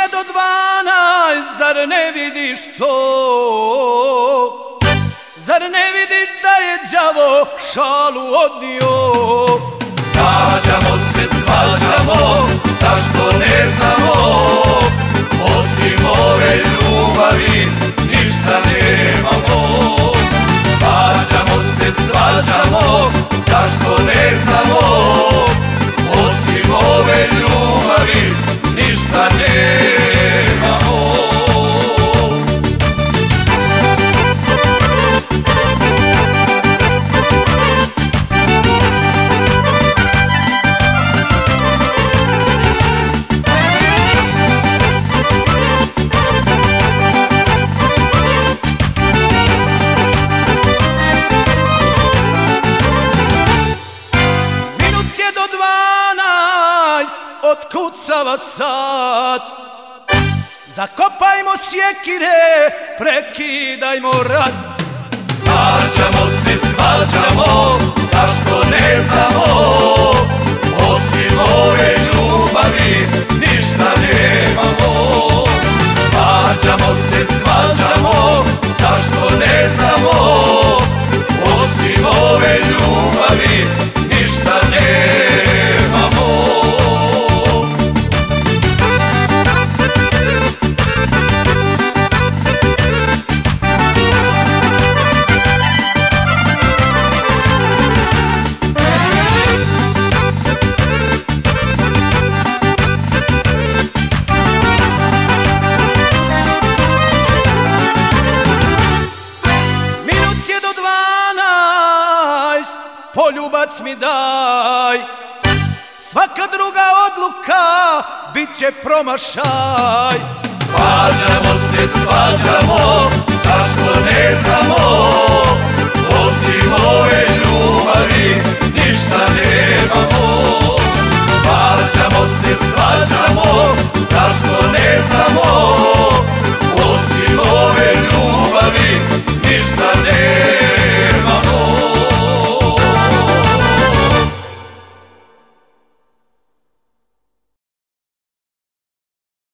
do 12, zar ne vidiš to? Zar ne vidiš da je đavo šalu odnio? Svađamo se, svađamo, zašto ne znamo? Osim ove ljubavi ništa nemamo. Svađamo se, svađamo, zašto ne znamo? Osim ove ljubavi ništa nemamo. Otkucava sat, zakopajmo sjekire, prekidajmo rat. Svađamo se, svađamo, zašto ne znamo? Osim ove ljubavi ništa nemamo. Svađamo se, svađamo, zašto ne znamo? Osim ove ljubavi ništa nemamo. Poljubac mi daj, svaka druga odluka bit će promašaj. Svađamo se, svađamo, zašto ne znamo?